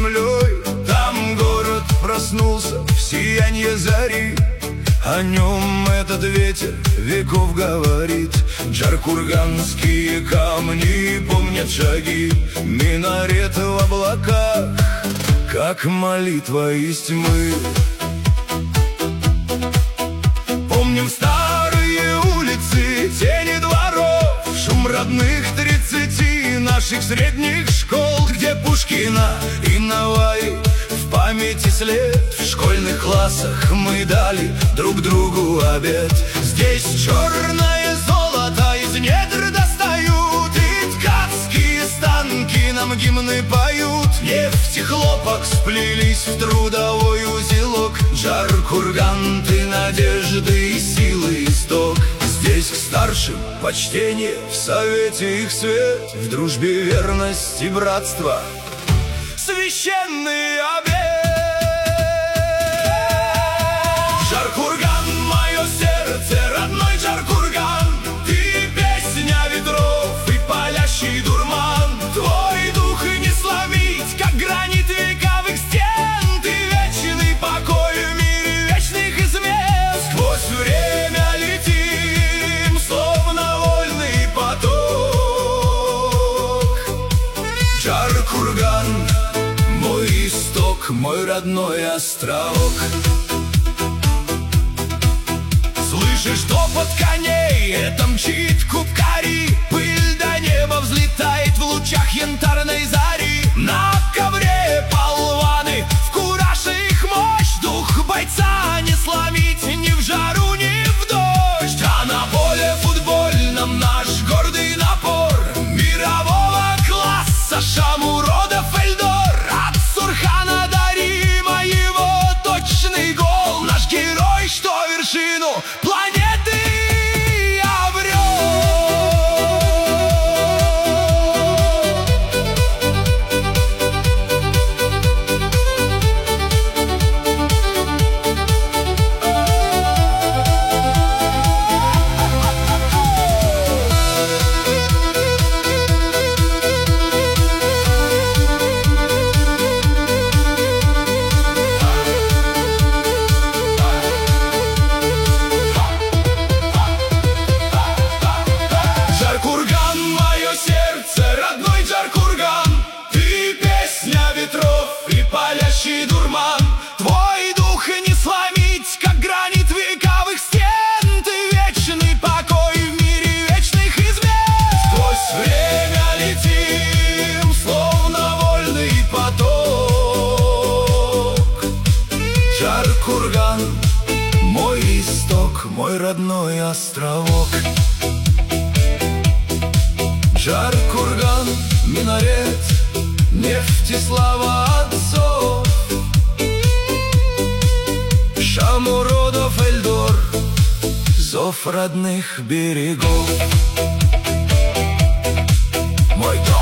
землей. Там город проснулся в сиянье зари, о нем этот ветер веков говорит. Джаркурганские камни помнят шаги, минареты в облаках, как молитва из тьмы. Помним старые улицы, тени дворов, шум родных 30 наших средних школ, где Пушкина и Наваи в памяти след. В школьных классах мы дали друг другу обед. Здесь черное золото из недр достают, и ткацкие станки нам гимны поют. Нефть и хлопок сплелись в трудовой узелок. Джаркурган, ты надежды и силы исток. Здесь к старшим почтение, в совете их свет, в дружбе верность и братство священный обет. Джаркурган, мое сердце, родной Джаркурган, ты песня ветров и палящий дурман. Твой дух не сломить, как гранит вековых стен. Ты вечный покой в мире вечных измен. Сквозь время летим, словно вольный поток. Джаркурган, мой исток, мой родной островок. Слышишь топот коней, это мчит кубкари. Пыль до неба взлетает в лучах янтарной зари. На ковре полваны, в кураже их мощь. Дух бойца не сломить ни в жару, ни в дождь. А на поле футбольном наш гордый напор мирового класса Шамуродов Эльдор. От Сурхана до Рима его точный гол. Наш герой, что вершину планеты дурман. Твой дух не сломить, как гранит вековых стен. Ты вечный покой в мире вечных измен. Сквозь время летим, словно вольный поток. Джаркурган, мой исток, мой родной островок. Джаркурган, минарет, нефть и слава отцов. Шамуродов Эльдор, зов родных берегов. Мой дом.